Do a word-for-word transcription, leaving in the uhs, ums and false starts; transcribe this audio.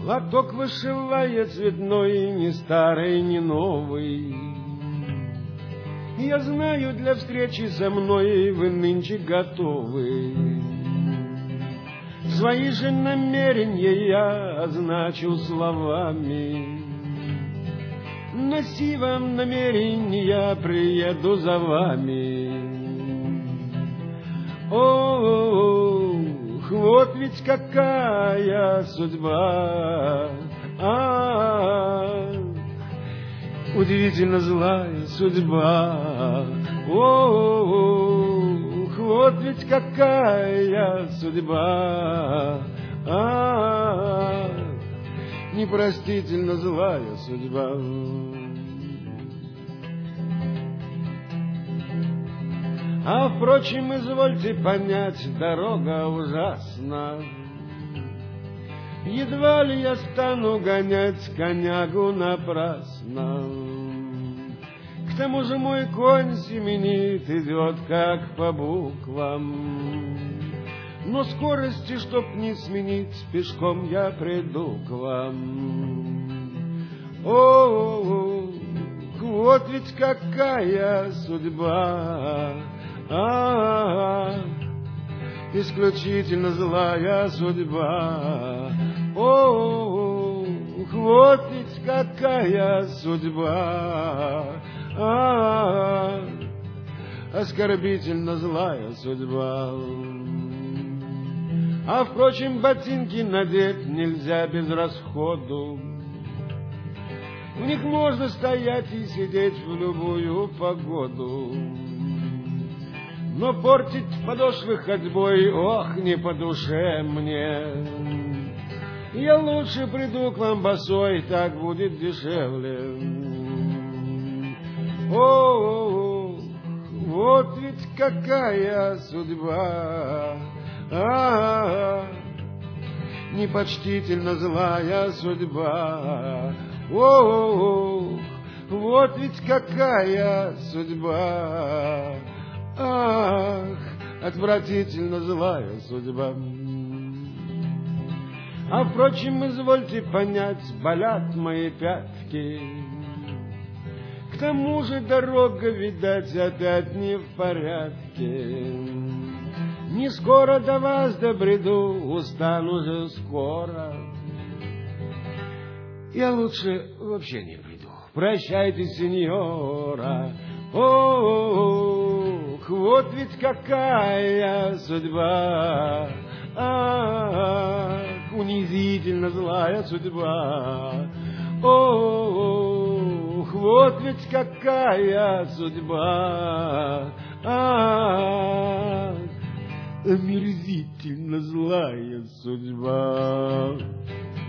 Платок вышивая цветной, ни старый, ни новый. Я знаю, для встречи со мной вы нынче готовы. Свои же намерения я означу словами. На сивом намерения приеду за вами. Ох, вот ведь какая судьба! А-а-а, удивительно злая судьба! Ох, вот ведь какая судьба! А-а-а, непростительно злая судьба! А, впрочем, извольте понять, дорога ужасна. Едва ли я стану гонять конягу напрасно. К тому же мой конь семенит, идет как по буквам. Но скорости, чтоб не сменить, пешком я приду к вам. О, вот ведь какая судьба! А-а-а, исключительно злая судьба. О, вот ведь какая судьба. А-а-а, оскорбительно злая судьба. А, впрочем, ботинки надеть нельзя без расходу. В них можно стоять и сидеть в любую погоду. Но портить подошвы ходьбой, ох, не по душе мне. Я лучше приду к вам босой, так будет дешевле. О, вот ведь какая судьба! А-а-а, непочтительно злая судьба! О, вот ведь какая судьба! Ах, отвратительно злая судьба. А, впрочем, извольте понять, болят мои пятки. К тому же дорога, видать, опять не в порядке. Не скоро до вас добреду, устану же скоро. Я лучше вообще не приду. Прощайте, сеньора. Ох, вот ведь какая судьба! Ах, унизительно злая судьба! Ох, вот ведь какая судьба! Ах, омерзительно злая судьба!